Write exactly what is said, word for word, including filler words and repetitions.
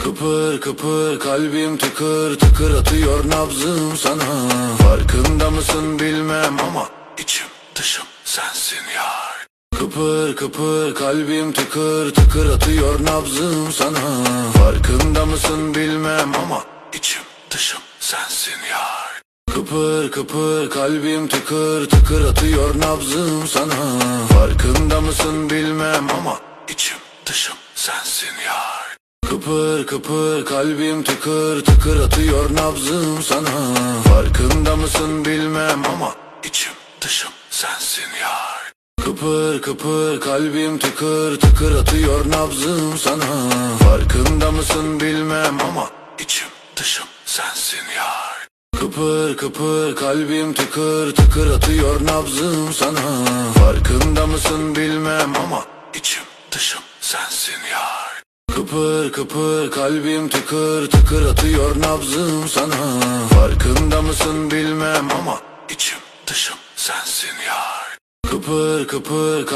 Kıpır kıpır kalbim tıkır tıkır atıyor nabzım sana. Farkında mısın bilmem ama içim dışım sensin yar. Kıpır kıpır kalbim tıkır tıkır atıyor nabzım sana. Farkında mısın bilmem ama içim dışım sensin yar. Kıpır kıpır kalbim tıkır tıkır atıyor nabzım sana. Farkında mısın bilmem ama içim dışım sensin yar. Kıpır kıpır kalbim tıkır tıkır atıyor nabzım sana. Farkında mısın bilmem ama içim dışım sensin yar. Kıpır kıpır kalbim tıkır tıkır atıyor nabzım sana. Farkında mısın bilmem ama içim dışım sensin yar. Kıpır kıpır kalbim tıkır tıkır atıyor nabzım sana. Farkında mısın bilmem ama içim dışım sensin yar. Kıpır kıpır kalbim tıkır tıkır atıyor nabzım sana. Farkında mısın bilmem ama içim dışım sensin yar. Kıpır kıpır